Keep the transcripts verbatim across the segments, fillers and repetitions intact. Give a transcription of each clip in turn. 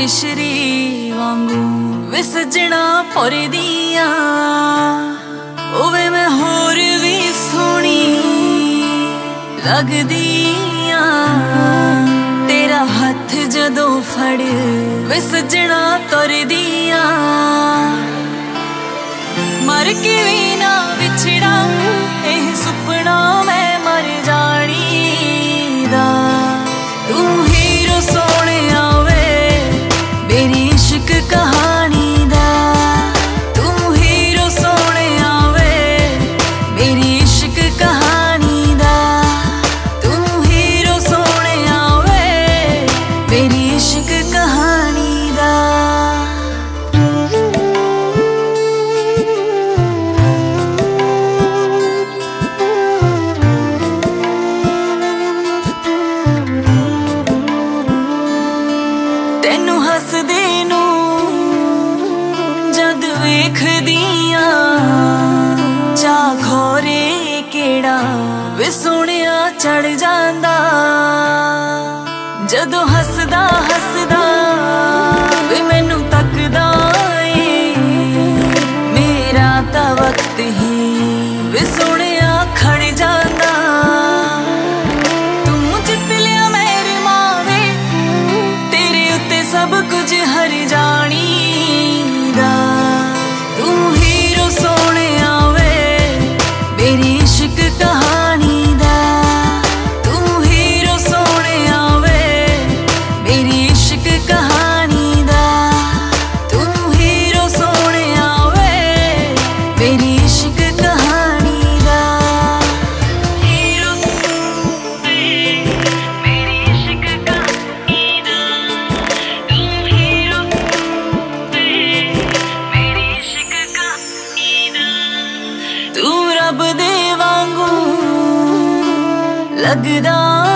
मिश्री वांगू विसजना पुरदिया ओवे मैं होर भी सोहनी लगदिया। तेरा हथ जदों फड़ विसजना तुरदिया मर के भी ना विछड़ा एह सुपना मैं मर जानी दा। तू हीरो सोने आवे मेरी इश्क कहानी दा। तू हीरो सोने आवे मेरी इश्क कहानी दा। तू हीरो सोने आवे मेरी इश्क कहानी दा। तेनू हसदे नू जद वेखदिया चा खोरे केड़ा वे सोहणिया चढ़ जांदा। जदों हसदा हसदा वे मैनू तकदा ए मेरा तां वक्त ही वे सोहणिया खड़ जांदा। तू जित लिया मेरे मावे तेरे उत्ते सब कुछ हर जानी दा। तू हीरो सोने आवे मेरी इश्क कहानी दा। तू हीरो सोने आवे मेरी इश्क कहानी दा। तू हीरो सोने आवे मेरी इश्क कहानी दा। हीरो मेरी इश्क कहानी दा। तू हीरो मेरी इश्क कहानी दा। तू रब दे वांगू लगदा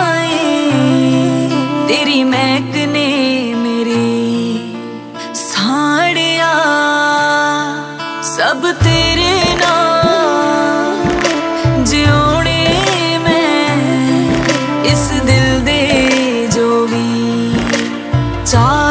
ए तेरी महक ने मेरे साड़िया। सब तेरे नाम जियोने मैं इस दिल दे जो भी चाह